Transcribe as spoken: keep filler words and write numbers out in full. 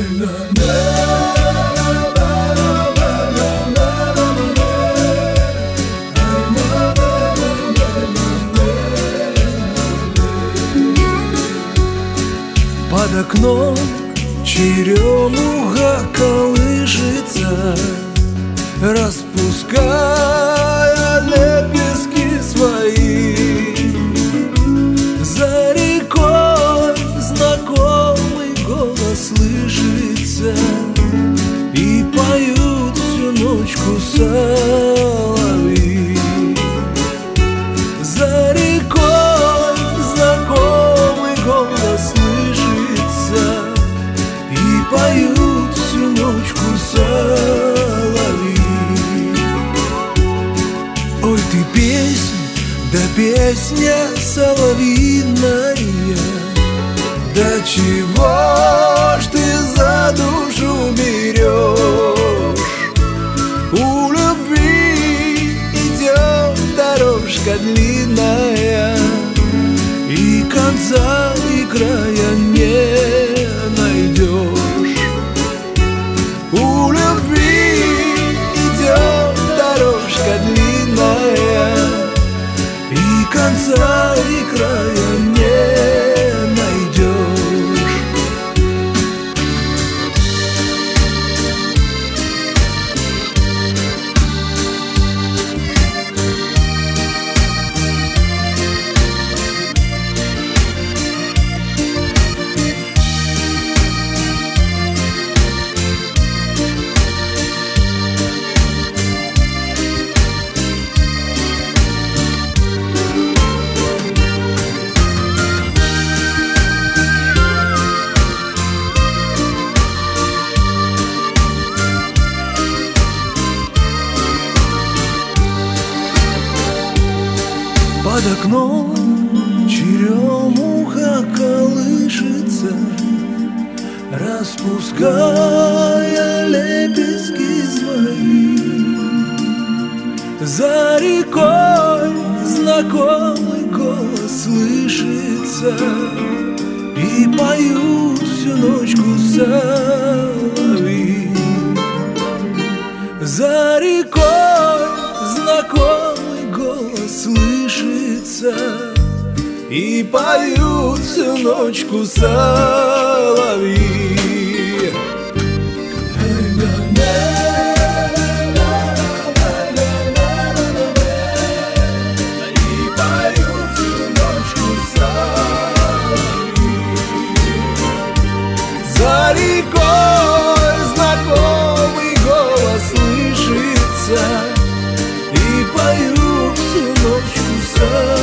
Под окном черемуха колышется, распуская лепестки свои. За рекой знакомый голос слышится, и поют всю ночку соловьи. За рекой знакомый голос слышится, и поют всю ночку соловьи. Ой, ты песня, да песня соловьиная, да чего ж ты за душу берешь? У любви идет дорожка длинная, и конца и края не найдешь. У любви идет дорожка длинная, и конца и края не найдешь. Под окном черемуха колышется, распуская лепестки свои. За рекой знакомый голос слышится, и поют всю ночку соловьи. За рекой знакомый голос слышится, и поют всю ночку соловьи. За рекой знакомый голос слышится, и поют всю ночку соловьи.